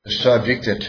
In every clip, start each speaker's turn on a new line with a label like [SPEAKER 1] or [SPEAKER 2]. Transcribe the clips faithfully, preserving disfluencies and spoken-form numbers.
[SPEAKER 1] A subject that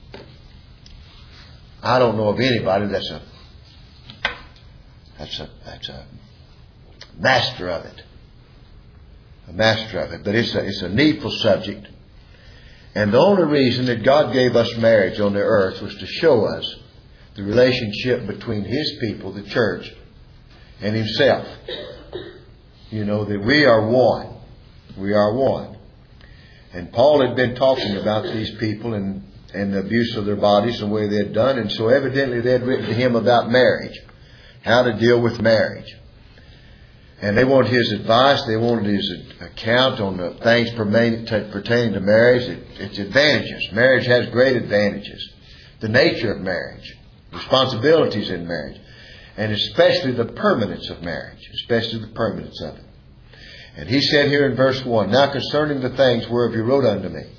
[SPEAKER 1] I don't know of anybody that's a that's a that's a master of it. A master of it. But it's a it's a needful subject. And the only reason that God gave us marriage on the earth was to show us the relationship between His people, the church, and Himself. You know, that we are one. We are one. And Paul had been talking about these people and, and the abuse of their bodies, the way they had done. And so evidently they had written to him about marriage. How to deal with marriage. And they wanted his advice. They wanted his account on the things pertaining to marriage. It, its advantages. Marriage has great advantages. The nature of marriage. Responsibilities in marriage. And especially the permanence of marriage. Especially the permanence of it. And he said here in verse one, now concerning the things whereof you wrote unto me,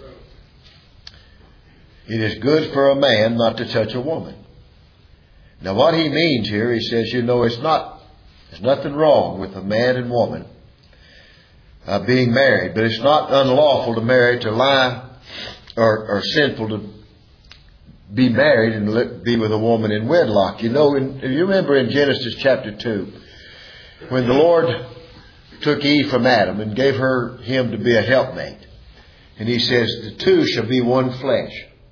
[SPEAKER 1] it is good for a man not to touch a woman. Now what he means here, he says, you know, it's not, there's nothing wrong with a man and woman uh, being married, but it's not unlawful to marry, to lie, or, or sinful to be married and be with a woman in wedlock. You know, in, you remember in Genesis chapter two, when the Lord took Eve from Adam and gave her him to be a helpmate. And he says, the two shall be one flesh.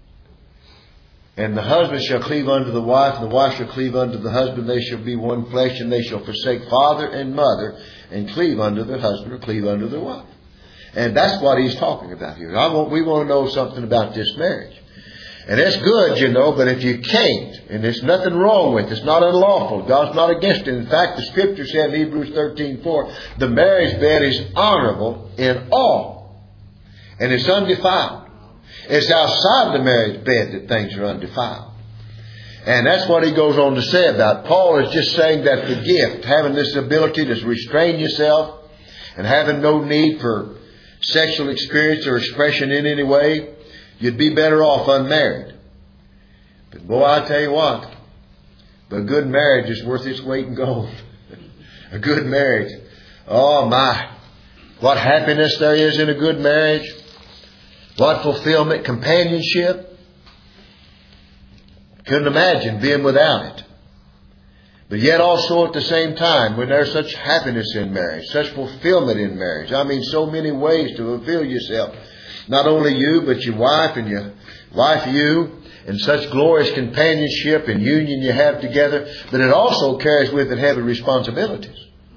[SPEAKER 1] And the husband shall cleave unto the wife, and the wife shall cleave unto the husband. They shall be one flesh, and they shall forsake father and mother, and cleave unto their husband, or cleave unto their wife. And that's what he's talking about here. I want, we want to know something about this marriage. And it's good, you know, but if you can't, and there's nothing wrong with it, it's not unlawful. God's not against it. In fact, the Scripture said in Hebrews thirteen four, the marriage bed is honorable in all. And it's undefiled. It's outside the marriage bed that things are undefiled. And that's what he goes on to say about it. Paul is just saying that the gift, having this ability to restrain yourself and having no need for sexual experience or expression in any way, you'd be better off unmarried. But boy, I tell you what, a good marriage is worth its weight in gold. A good marriage. Oh my, what happiness there is in a good marriage. What fulfillment, companionship. Couldn't imagine being without it. But yet also at the same time, when there's such happiness in marriage, such fulfillment in marriage. I mean, so many ways to fulfill yourself. Not only you, but your wife and your wife you, and such glorious companionship and union you have together. But it also carries with it heavy responsibilities.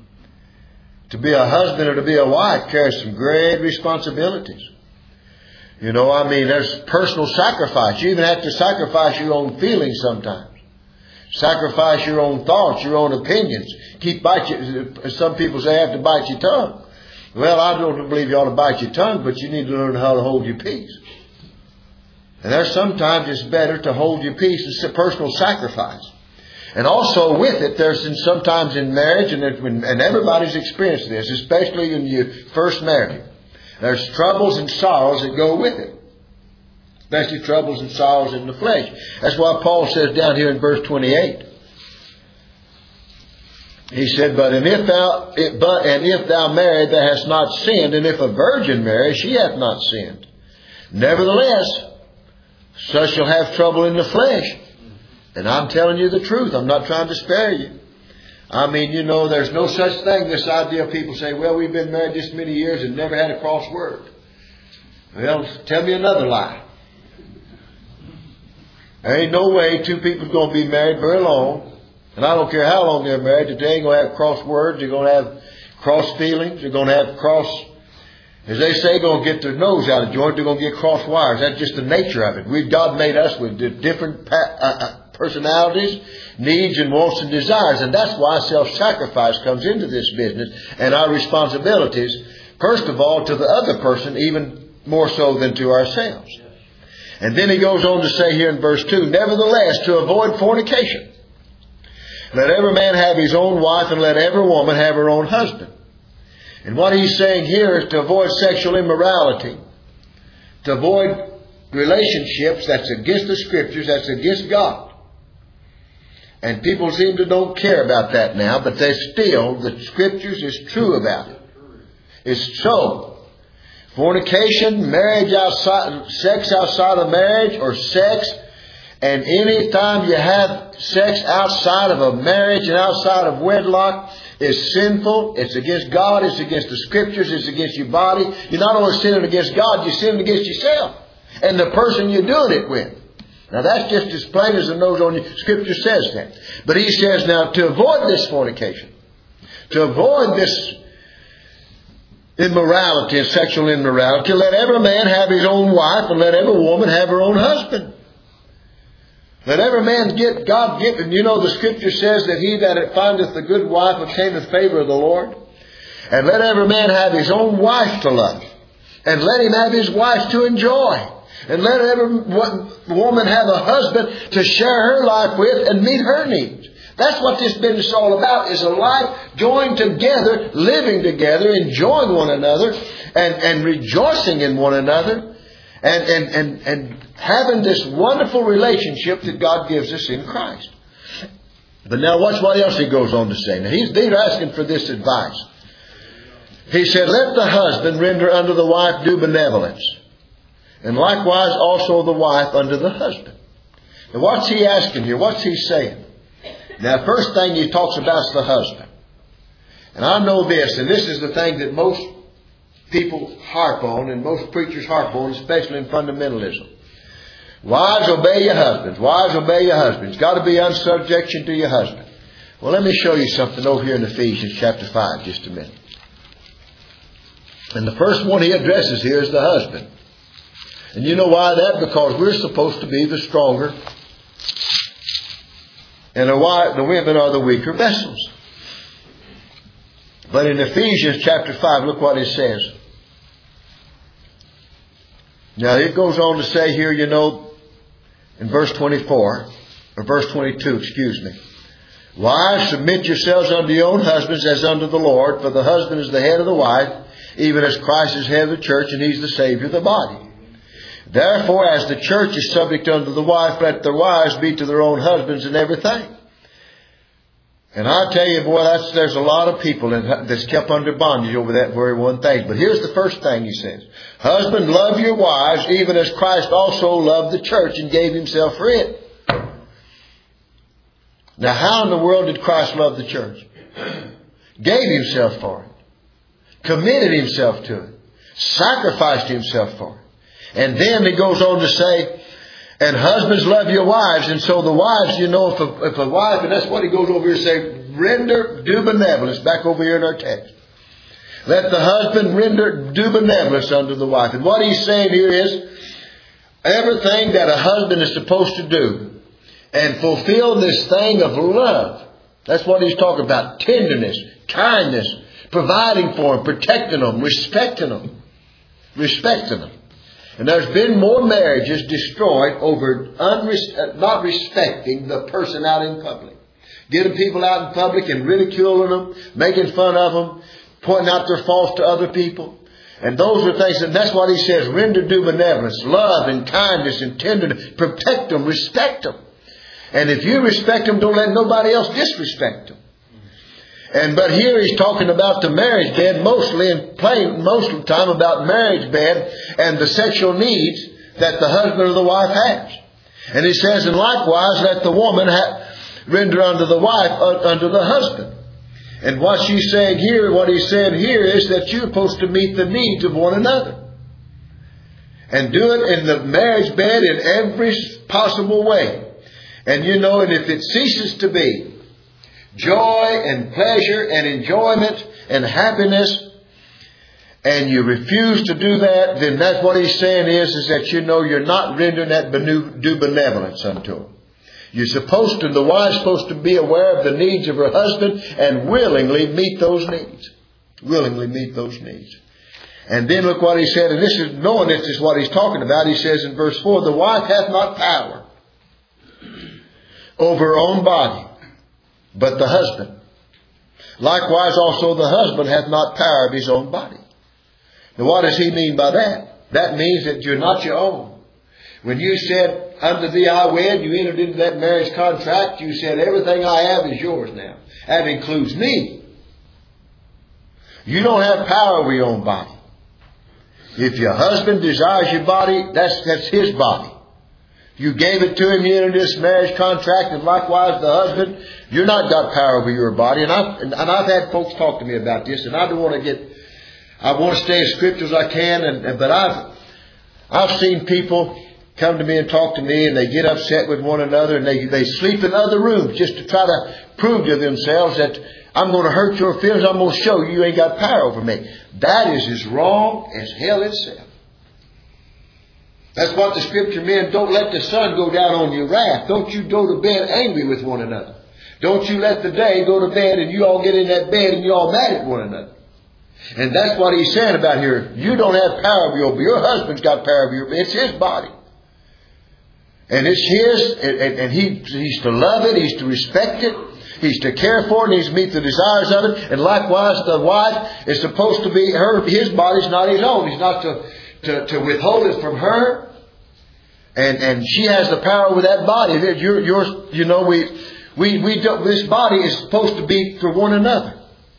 [SPEAKER 1] To be a husband or to be a wife carries some great responsibilities. You know, I mean, there's personal sacrifice. You even have to sacrifice your own feelings sometimes. Sacrifice your own thoughts, your own opinions. Keep bite your, some people say, have to bite your tongue. Well, I don't believe you ought to bite your tongue, but you need to learn how to hold your peace. And there's sometimes it's better to hold your peace. It's a personal sacrifice. And also with it, there's sometimes in marriage, and, and everybody's experienced this, especially when you first marry. There's troubles and sorrows that go with it. Especially troubles and sorrows in the flesh. That's why Paul says down here in verse twenty-eight. He said, but and if thou but and if thou marry, thou hast not sinned, and if a virgin marry, she hath not sinned. Nevertheless, such shall have trouble in the flesh. And I'm telling you the truth. I'm not trying to spare you. I mean, you know, there's no such thing, this idea of people say, well, we've been married this many years and never had a cross word. Well, tell me another lie. There ain't no way two people are going to be married very long. And I don't care how long they're married, that they ain't going to have cross words. They're going to have cross feelings. They're going to have cross, as they say, going to get their nose out of joint. They're going to get cross wires. That's just the nature of it. We've God made us with different personalities, needs and wants and desires. And that's why self-sacrifice comes into this business and our responsibilities, first of all, to the other person, even more so than to ourselves. And then he goes on to say here in verse two, nevertheless, to avoid fornication, let every man have his own wife, and let every woman have her own husband. And what he's saying here is to avoid sexual immorality, to avoid relationships that's against the Scriptures, that's against God. And people seem to don't care about that now, but they still, the Scriptures is true about it. It's so. Fornication, marriage outside, sex outside of marriage, or sex. And any time you have sex outside of a marriage and outside of wedlock is sinful. It's against God. It's against the Scriptures. It's against your body. You're not only sinning against God, you're sinning against yourself and the person you're doing it with. Now that's just as plain as the nose on you. Scripture says that. But he says now to avoid this fornication, to avoid this immorality and sexual immorality, let every man have his own wife and let every woman have her own husband. Let every man get God given. You know the Scripture says that he that findeth a good wife obtaineth favor of the Lord. And let every man have his own wife to love. And let him have his wife to enjoy. And let every woman have a husband to share her life with and meet her needs. That's what this business is all about, is a life joined together, living together, enjoying one another, and, and rejoicing in one another, and, and, and, and having this wonderful relationship that God gives us in Christ. But now watch what else he goes on to say. Now he's, they're asking for this advice. He said, let the husband render unto the wife due benevolence, and likewise also the wife unto the husband. Now what's he asking here? What's he saying? Now first thing he talks about is the husband. And I know this, and this is the thing that most people harp on, and most preachers harp on, especially in fundamentalism. Wives, obey your husbands. Wives, obey your husbands. Got to be under subjection to your husband. Well, let me show you something over here in Ephesians chapter five, just a minute. And the first one he addresses here is the husband. And you know why that? Because we're supposed to be the stronger, and the, wife, the women are the weaker vessels. But in Ephesians chapter five, look what it says. Now it goes on to say here, you know, in verse twenty-four, or verse twenty-two, excuse me. Wives, submit yourselves unto your own husbands as unto the Lord, for the husband is the head of the wife, even as Christ is head of the church, and he's the Savior of the body. Therefore, as the church is subject unto the wife, let their wives be to their own husbands in everything. And I tell you, boy, that's, there's a lot of people that, that's kept under bondage over that very one thing. But here's the first thing he says. Husband, love your wives, even as Christ also loved the church and gave himself for it. Now, how in the world did Christ love the church? Gave himself for it. Committed himself to it. Sacrificed himself for it. And then he goes on to say, and husbands, love your wives. And so the wives, you know, if a, if a wife, and that's what he goes over here and say, render due benevolence, back over here in our text. Let the husband render due benevolence unto the wife. And what he's saying here is, everything that a husband is supposed to do and fulfill this thing of love. That's what he's talking about. Tenderness, kindness, providing for them, protecting them, respecting them. Respecting them. And there's been more marriages destroyed over unres- not respecting the person out in public. Getting people out in public and ridiculing them, making fun of them, pointing out their faults to other people. And those are things, and that's what he says, render due benevolence, love and kindness and tenderness, protect them, respect them. And if you respect them, don't let nobody else disrespect them. And but here he's talking about the marriage bed mostly, and playing most of the time about marriage bed and the sexual needs that the husband or the wife has. And he says, and likewise let the woman ha- render unto the wife uh, unto the husband. And what she's saying here, what he's saying here is that you're supposed to meet the needs of one another. And do it in the marriage bed in every possible way. And you know, and if it ceases to be joy and pleasure and enjoyment and happiness, and you refuse to do that, then that's what he's saying is, is that you know you're not rendering that due benevolence unto him. You're supposed to, the wife's supposed to be aware of the needs of her husband and willingly meet those needs. Willingly meet those needs. And then look what he said, and this is, knowing this is what he's talking about, he says in verse four, the wife hath not power over her own body, but the husband. Likewise also the husband hath not power of his own body. Now what does he mean by that? That means that you're not your own. When you said, unto thee I wed, you entered into that marriage contract, you said, everything I have is yours now. That includes me. You don't have power over your own body. If your husband desires your body, that's, that's his body. You gave it to him here in this marriage contract, and likewise the husband, you're not got power over your body. And I've, and I've had folks talk to me about this, and I don't want to get, I want to stay as scriptural as I can, and, and but I've, I've seen people come to me and talk to me, and they get upset with one another, and they, they sleep in other rooms just to try to prove to themselves that I'm going to hurt your feelings. I'm going to show you you ain't got power over me. That is as wrong as hell itself. That's what the scripture meant. Don't let the sun go down on your wrath. Don't you go to bed angry with one another. Don't you let the day go to bed and you all get in that bed and you all mad at one another. And that's what he's saying about here. You don't have power over your, your husband's got power over your, it's his body. And it's his, and, and, and he, he's to love it, he's to respect it, he's to care for it, he's to meet the desires of it. And likewise, the wife is supposed to be, her, his body's not his own. He's not to, to, to withhold it from her. And, and she has the power over that body. You're, you're, you know, we, we, we don't, this body is supposed to be for one another.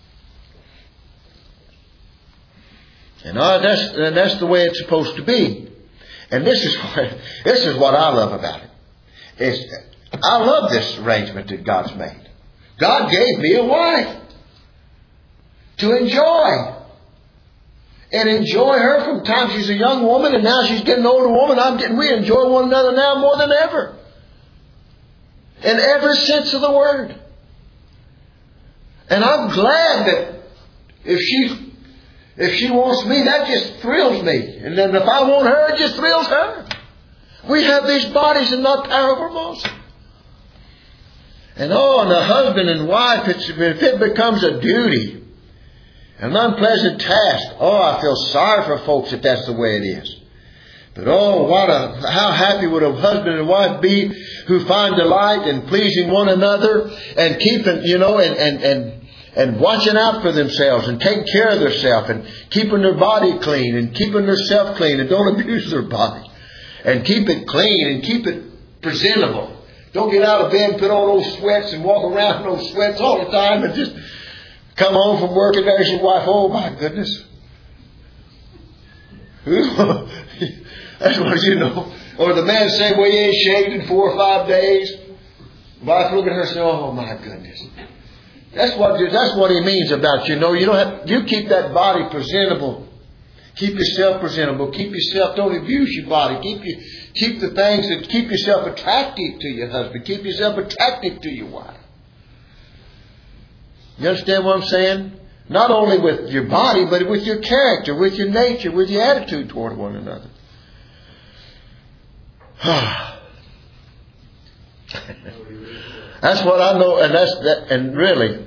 [SPEAKER 1] And uh, that's, and that's the way it's supposed to be. And this is what, this is what I love about it. It's, I love this arrangement that God's made. God gave me a wife to enjoy. And enjoy her from the time she's a young woman, and now she's getting an older woman. I'm getting, we enjoy one another now more than ever. In every sense of the word. And I'm glad that if she, if she wants me, that just thrills me. And then if I want her, it just thrills her. We have these bodies and not power over them also. And oh, and the husband and wife, it's, if it becomes a duty, an unpleasant task. Oh, I feel sorry for folks if that's the way it is. But oh, what a, how happy would a husband and wife be who find delight in pleasing one another and keeping, you know, and, and, and, and watching out for themselves and taking care of themselves and keeping their body clean and keeping themselves clean and don't abuse their body and keep it clean and keep it presentable. Don't get out of bed and put on those sweats and walk around in those sweats all the time and just come home from work and there's your wife. Oh my goodness. That's what you know. Or the man say, well, you ain't shaved in four or five days. Wife look at her and say, oh my goodness. That's what that's what he means about, you know, you don't have, you keep that body presentable. Keep yourself presentable. Keep yourself, don't abuse your body. Keep you keep the things that keep yourself attractive to your husband. Keep yourself attractive to your wife. You understand what I'm saying? Not only with your body, but with your character, with your nature, with your attitude toward one another. That's what I know, and that's that. And really,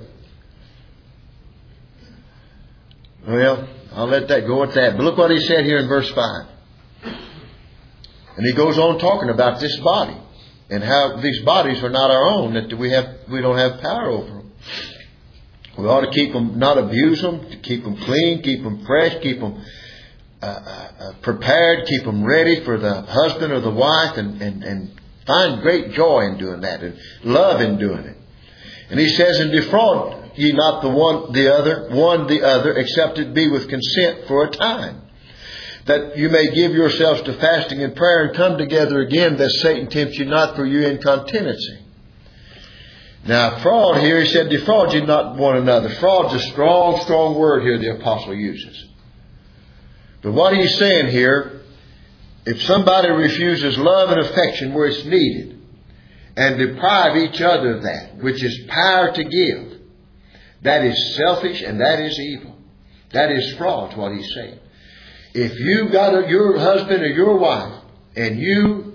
[SPEAKER 1] well, I'll let that go at that. But look what he said here in verse five. And he goes on talking about this body and how these bodies are not our own, that we have we don't have power over them. We ought to keep them, not abuse them, to keep them clean, keep them fresh, keep them uh, uh, prepared, keep them ready for the husband or the wife, and, and, and find great joy in doing that and love in doing it. And he says, and defraud ye not the one the other, one the other, except it be with consent for a time, that you may give yourselves to fasting and prayer and come together again, that Satan tempt you not for your incontinency. Now, fraud here, he said, defraud you not one another. Fraud's a strong, strong word here the apostle uses. But what he's saying here, if somebody refuses love and affection where it's needed, and deprive each other of that, which is power to give, that is selfish and that is evil. That is fraud, what he's saying. If you got a, your husband or your wife, and you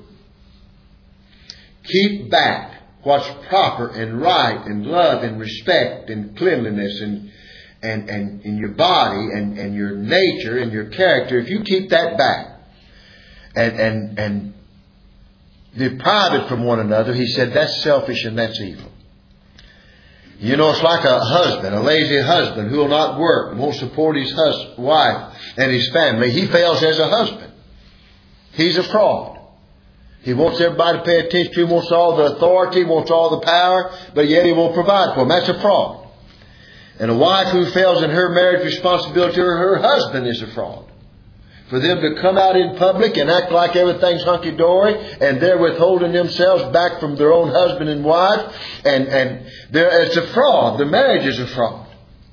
[SPEAKER 1] keep back what's proper and right and love and respect and cleanliness and and, and in your body and, and your nature and your character, if you keep that back and, and, and deprive it from one another, he said that's selfish and that's evil. You know, it's like a husband, a lazy husband who will not work and won't support his hus- wife and his family. He fails as a husband. He's a fraud. He wants everybody to pay attention to him, wants all the authority, wants all the power, but yet he won't provide for him. That's a fraud. And a wife who fails in her marriage responsibility to her husband is a fraud. For them to come out in public and act like everything's hunky-dory, and they're withholding themselves back from their own husband and wife, and, and it's a fraud. The marriage is a fraud.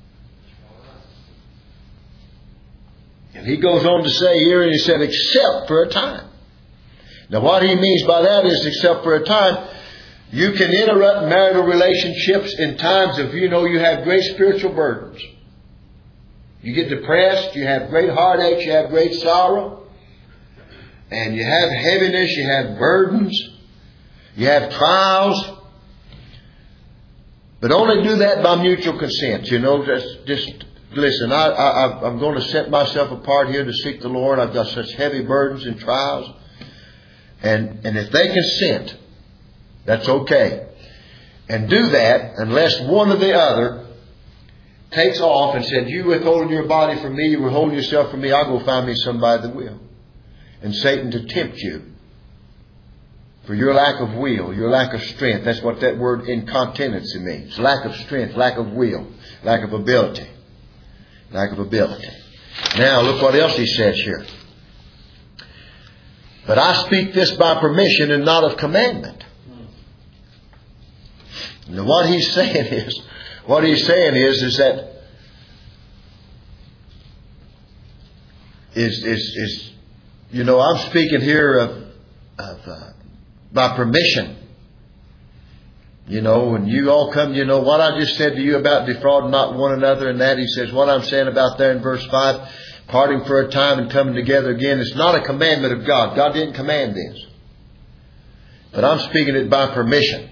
[SPEAKER 1] And he goes on to say here, and he said, except for a time. Now what he means by that is, except for a time, you can interrupt marital relationships in times of, you know, you have great spiritual burdens. You get depressed, you have great heartaches, you have great sorrow, and you have heaviness, you have burdens, you have trials. But only do that by mutual consent. You know, just, just listen, I, I, I'm going to set myself apart here to seek the Lord. I've got such heavy burdens and trials. And, and if they consent, that's okay. And do that unless one or the other takes off and said, you withholding your body from me, you withholding yourself from me, I'll go find me somebody that will. And Satan to tempt you for your lack of will, your lack of strength. That's what that word incontinency means. Lack of strength, lack of will, lack of ability. Lack of ability. Now look what else he says here. But I speak this by permission and not of commandment. Now what he's saying is, What he's saying is, is that is is is you know, I'm speaking here of of uh, by permission. You know, when you all come, you know what I just said to you about defrauding not one another, and that he says what I'm saying about there in verse five, parting for a time and coming together again. It's not a commandment of God. God didn't command this, but I'm speaking it by permission.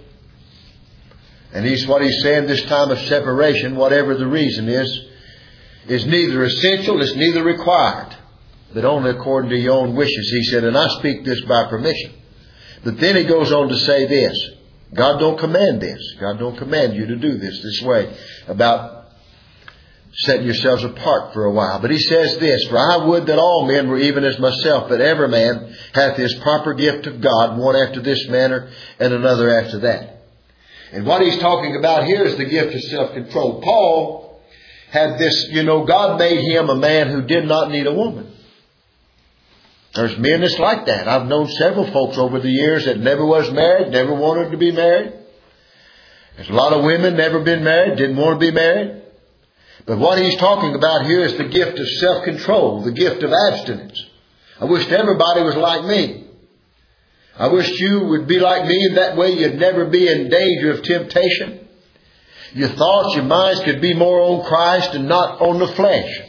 [SPEAKER 1] And he's what he's saying, this time of separation, whatever the reason is, is neither essential, it's neither required, but only according to your own wishes. He said, and I speak this by permission. But then he goes on to say this. God don't command this. God don't command you to do this this way about setting yourselves apart for a while. But he says this, for I would that all men were even as myself, but every man hath his proper gift of God, one after this manner and another after that. And what he's talking about here is the gift of self-control. Paul had this, you know, God made him a man who did not need a woman. There's men that's like that. I've known several folks over the years that never was married, never wanted to be married. There's a lot of women never been married, didn't want to be married. But what he's talking about here is the gift of self-control, the gift of abstinence. I wish everybody was like me. I wish you would be like me, and that way you'd never be in danger of temptation. Your thoughts, your minds could be more on Christ and not on the flesh.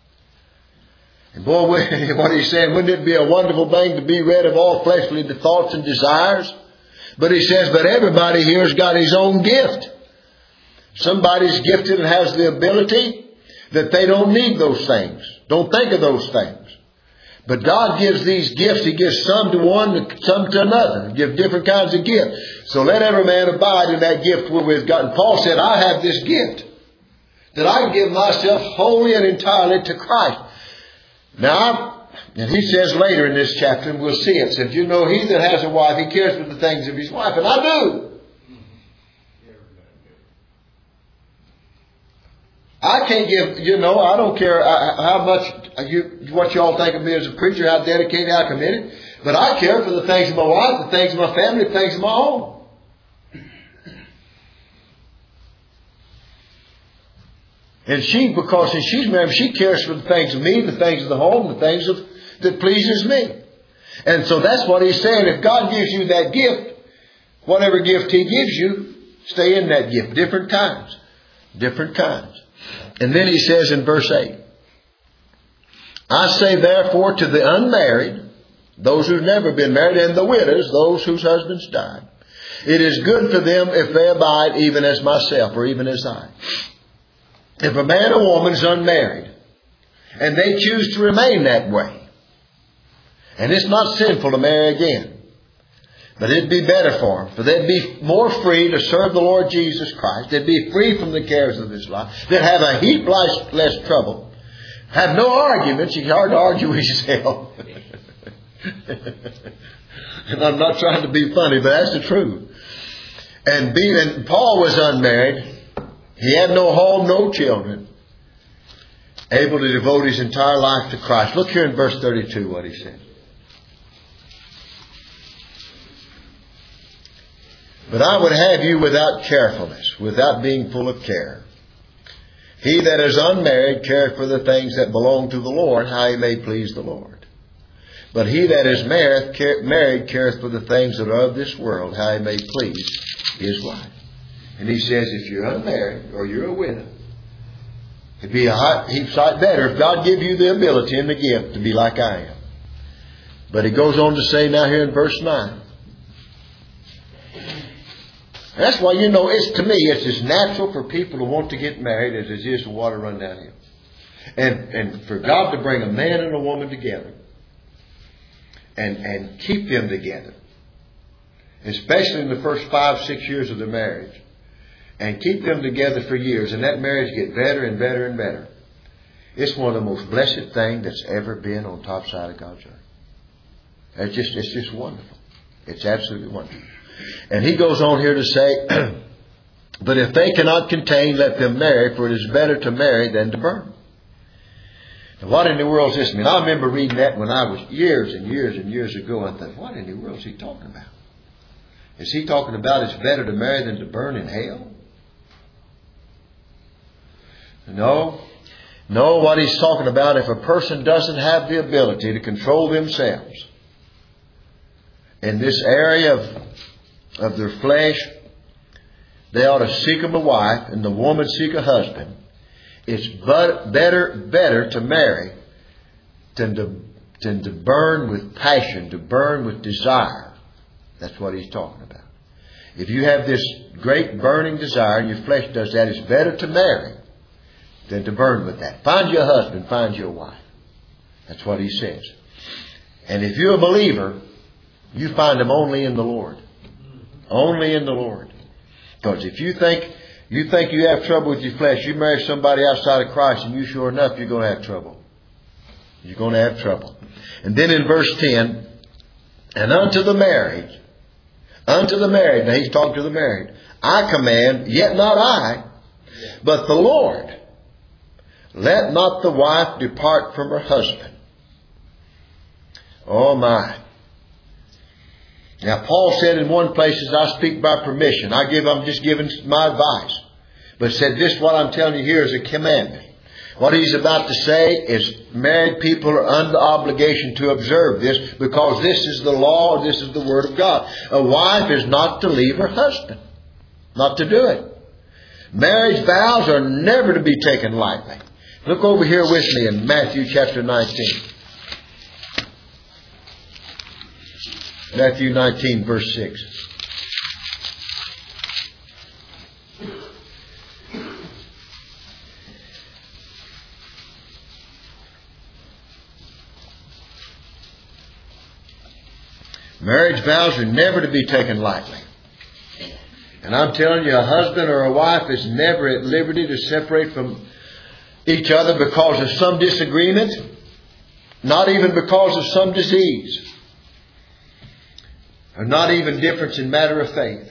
[SPEAKER 1] And boy, what he's saying, wouldn't it be a wonderful thing to be rid of all fleshly thoughts and desires? But he says, but everybody here has got his own gift. Somebody's gifted and has the ability that they don't need those things. Don't think of those things. But God gives these gifts. He gives some to one, some to another. He gives different kinds of gifts. So let every man abide in that gift wherewith we've got. And Paul said, I have this gift, that I can give myself wholly and entirely to Christ. Now, and he says later in this chapter, and we'll see it, said, you know, he that has a wife, he cares for the things of his wife. And I do. I can't give, you know, I don't care how much, you, what you all think of me as a preacher, how dedicated, how committed. But I care for the things of my wife, the things of my family, the things of my home. And she, because she's married, she cares for the things of me, the things of the home, the things of, that pleases me. And so that's what he's saying. If God gives you that gift, whatever gift he gives you, stay in that gift. Different kinds. Different kinds. And then he says in verse eight, I say therefore to the unmarried, those who've never been married, and the widows, those whose husbands died, it is good for them if they abide even as myself, or even as I. If a man or woman is unmarried, and they choose to remain that way, and it's not sinful to marry again, but it'd be better for them, for they'd be more free to serve the Lord Jesus Christ. They'd be free from the cares of this life. They'd have a heap less, less trouble. Have no arguments. It's hard to argue with yourself. And I'm not trying to be funny, but that's the truth. And being, and Paul was unmarried. He had no home, no children. able to devote his entire life to Christ. Look here in verse thirty-two what he says. But I would have you without carefulness, without being full of care. He that is unmarried careth for the things that belong to the Lord, how he may please the Lord. But he that is married, care, married careth for the things that are of this world, how he may please his wife. And he says, if you're unmarried or you're a widow, it'd be a heap sight better if God give you the ability and the gift to be like I am. But he goes on to say now here in verse nine. That's why, you know, it's to me, it's as natural for people to want to get married as it is for water to run downhill. And, and for God to bring a man and a woman together and, and keep them together, especially in the first five, six years of their marriage, and keep them together for years, and that marriage get better and better and better. It's one of the most blessed things that's ever been on top side of God's earth. It's just, it's just wonderful. It's absolutely wonderful. And he goes on here to say, but if they cannot contain, let them marry, for it is better to marry than to burn. Now, what in the world does this mean? I remember reading that when I was years and years and years ago. I thought, what in the world is he talking about? Is he talking about it's better to marry than to burn in hell? No. No, what he's talking about, if a person doesn't have the ability to control themselves in this area of of their flesh, they ought to seek them a wife, and the woman seek a husband. It's but better, better to marry than to, than to burn with passion, to burn with desire. That's what he's talking about. If you have this great burning desire and your flesh does that, it's better to marry than to burn with that. Find you a husband, find you a wife. That's what he says. And if you're a believer, you find them only in the Lord. Only in the Lord. Because if you think you think you have trouble with your flesh, you marry somebody outside of Christ, and you sure enough, you're going to have trouble. You're going to have trouble. And then in verse ten, and unto the married, unto the married, now he's talking to the married, I command, yet not I, but the Lord, let not the wife depart from her husband. Oh my. Now, Paul said in one place, as I speak by permission, I give, I'm just giving my advice. But said this, what I'm telling you here is a commandment. What he's about to say is married people are under obligation to observe this, because this is the law, this is the Word of God. A wife is not to leave her husband. Not to do it. Marriage vows are never to be taken lightly. Look over here with me in Matthew chapter nineteen. Matthew nineteen, verse six. Marriage vows are never to be taken lightly. And I'm telling you, a husband or a wife is never at liberty to separate from each other because of some disagreement, not even because of some disease. Or not even difference in matter of faith.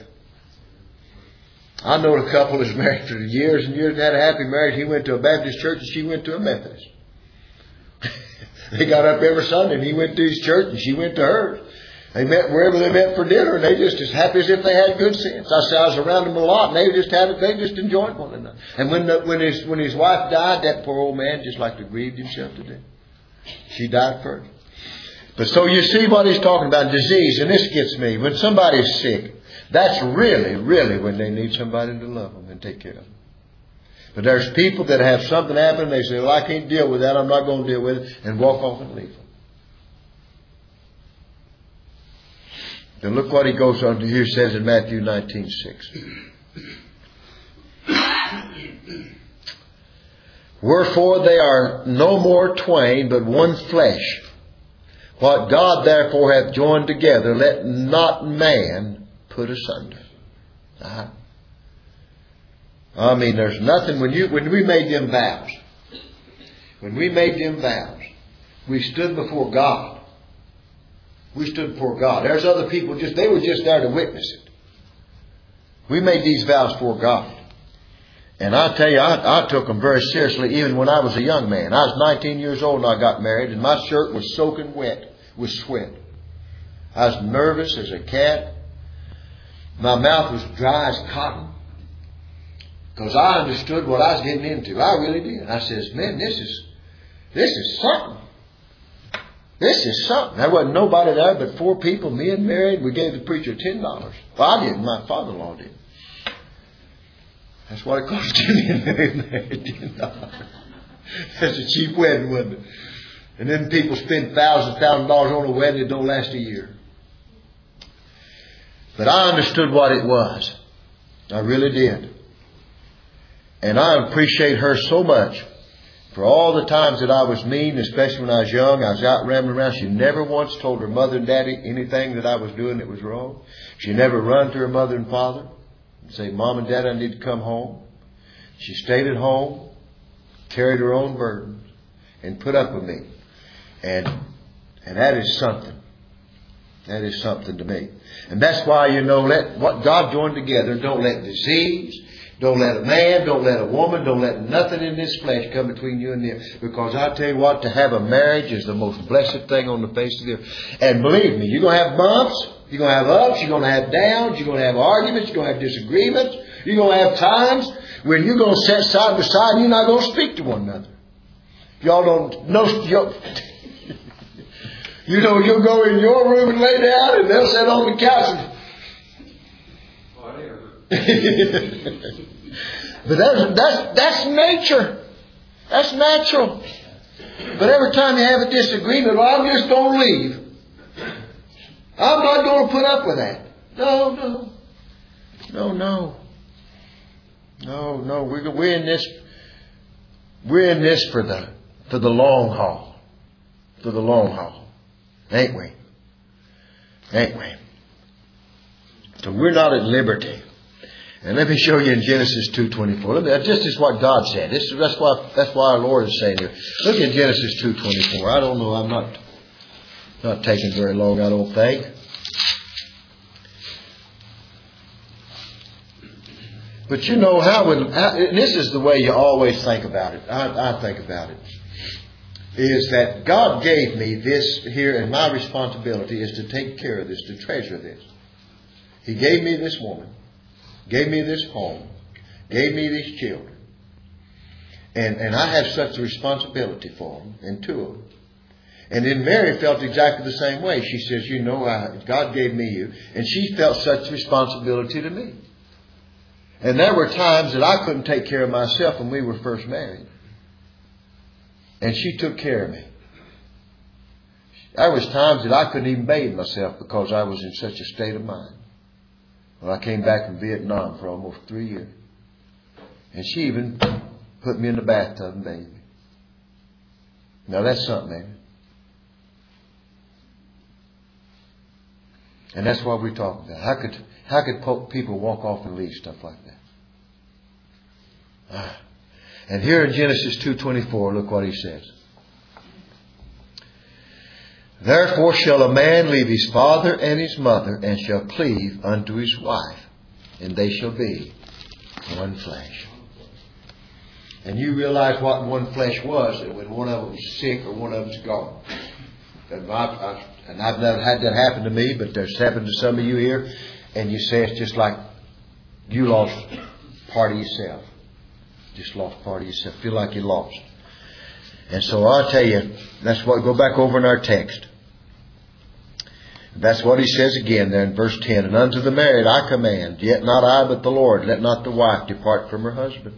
[SPEAKER 1] I know a couple that's married for years and years and had a happy marriage. He went to a Baptist church and she went to a Methodist. They got up every Sunday and he went to his church and she went to hers. They met wherever they met for dinner, and they just as happy as if they had good sense. I said I was around them a lot, and they just had it. They just enjoyed one another. And when the, when his when his wife died, that poor old man just like to grieved himself to death. She died first. But so you see what he's talking about, disease, and this gets me. When somebody's sick, that's really, really when they need somebody to love them and take care of them. But there's people that have something happen, and they say, well, I can't deal with that, I'm not going to deal with it, and walk off and leave them. Then look what he goes on to here, says in Matthew nineteen six. Wherefore they are no more twain, but one flesh. What God therefore hath joined together, let not man put asunder. Uh-huh. I mean, there's nothing, when you when we made them vows, when we made them vows, we stood before God. We stood before God. There's other people, just they were just there to witness it. We made these vows before God. And I tell you, I, I took them very seriously even when I was a young man. I was nineteen years old when I got married, and my shirt was soaking wet with sweat. I was nervous as a cat. My mouth was dry as cotton. Because I understood what I was getting into. I really did. I says, man, this is, this is something. This is something. There wasn't nobody there but four people, me and Mary. We gave the preacher ten dollars. Well, I didn't. My father-in-law did. That's what it cost to me and Mary married, ten dollars. That's a cheap wedding, wasn't it? And then people spend thousand, thousand dollars on a wedding that don't last a year. But I understood what it was. I really did. And I appreciate her so much for all the times that I was mean, especially when I was young. I was out rambling around. She never once told her mother and daddy anything that I was doing that was wrong. She never run to her mother and father and say, Mom and Dad, I need to come home. She stayed at home, carried her own burdens, and put up with me. And and that is something. That is something to me. And that's why, you know, let what God joined together, don't let disease, don't let a man, don't let a woman, don't let nothing in this flesh come between you and them. Because I tell you what, to have a marriage is the most blessed thing on the face of the earth. And believe me, you're going to have bumps, you're going to have ups, you're going to have downs, you're going to have arguments, you're going to have disagreements, you're going to have times when you're going to sit side by side and you're not going to speak to one another. Y'all don't know. You know, you'll go in your room and lay down and they'll sit on the couch. And but that's, that's, that's nature. That's natural. But every time you have a disagreement, well, I'm just going to leave. I'm not going to put up with that. No, no. No, no. No, no. We're, we're in this, we're in this for the, for the long haul. For the long haul. Ain't we? Ain't we? So we're not at liberty. And let me show you in Genesis two twenty-four. Let me, this is what God said. This, that's why that's why our Lord is saying here. Look at Genesis two twenty-four. I don't know. I'm not not taking very long, I don't think. But you know how would how, and this is the way you always think about it. I, I think about it. Is that God gave me this here, and my responsibility is to take care of this, to treasure this. He gave me this woman, gave me this home, gave me these children. And, and I have such a responsibility for them, and two of them. And then Mary felt exactly the same way. She says, you know, I, God gave me you. And she felt such responsibility to me. And there were times that I couldn't take care of myself when we were first married. And she took care of me. There was times that I couldn't even bathe myself because I was in such a state of mind. Well, I came back from Vietnam for almost three years. And she even put me in the bathtub and bathed me. Now that's something, man. And that's what we're talking about. How could, how could people walk off and leave stuff like that? Ah. And here in Genesis two twenty-four, look what he says. Therefore shall a man leave his father and his mother, and shall cleave unto his wife, and they shall be one flesh. And you realize what one flesh was when one of them was sick or one of them's gone. And, I, I, and I've never had that happen to me, but there's happened to some of you here, and you say it's just like you lost part of yourself. Just lost part of yourself. Feel like you lost. And so I'll tell you, that's what, go back over in our text. That's what he says again there in verse ten. And unto the married I command, yet not I but the Lord, let not the wife depart from her husband.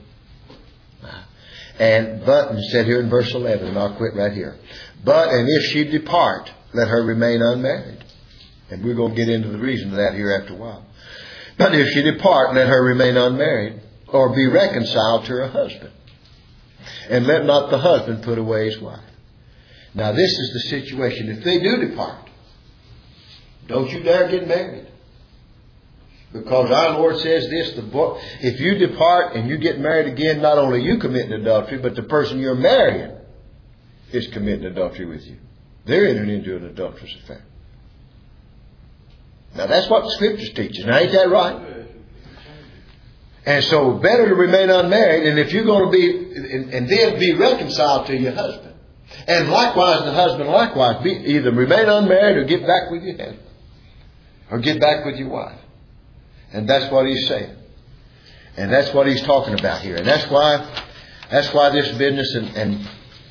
[SPEAKER 1] And but, and said here in verse eleven, and I'll quit right here. But, and if she depart, let her remain unmarried. And we're going to get into the reason of that here after a while. But if she depart, let her remain unmarried, or be reconciled to her husband. And let not the husband put away his wife. Now this is the situation. If they do depart, don't you dare get married. Because our Lord says this, the book, if you depart and you get married again, not only you committing adultery, but the person you're marrying is committing adultery with you. They're entering into an adulterous affair. Now that's what the Scriptures teaches. Now ain't that right? And so better to remain unmarried, and if you're going to be, and, and then be reconciled to your husband. And likewise, the husband likewise, be, either remain unmarried or get back with your husband. Or get back with your wife. And that's what he's saying. And that's what he's talking about here. And that's why, that's why this business and, and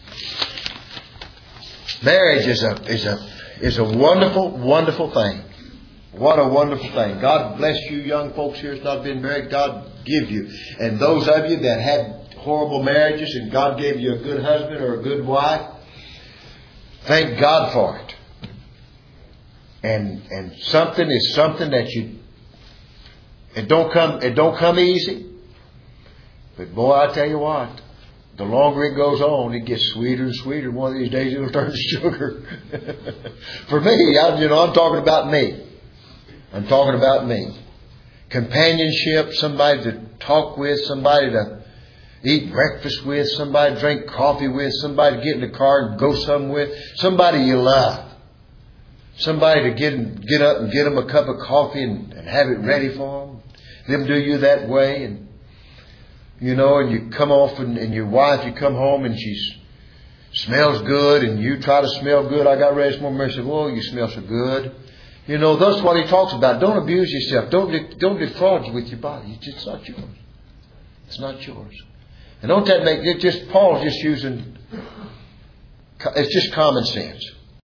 [SPEAKER 1] marriage is a, is a, is a wonderful, wonderful thing. What a wonderful thing. God bless you young folks here that's not been married. God give you. And those of you that had horrible marriages and God gave you a good husband or a good wife, thank God for it. And and something is something that you it don't come it don't come easy. But boy, I tell you what, the longer it goes on, it gets sweeter and sweeter. One of these days it'll turn to sugar. For me, I, you know, I'm talking about me. I'm talking about me. Companionship, somebody to talk with, somebody to eat breakfast with, somebody to drink coffee with, somebody to get in the car and go somewhere with, somebody you love. Somebody to get get up and get them a cup of coffee and, and have it ready for them. Them do you that way. And, you know, and you come off and, and your wife, you come home and she smells good and you try to smell good. I got ready this morning and said, "Whoa, you smell so good." You know, that's what he talks about. Don't abuse yourself. Don't de- don't defraud you with your body. It's just not yours. It's not yours. And don't that make it just Paul's just using, it's just common sense.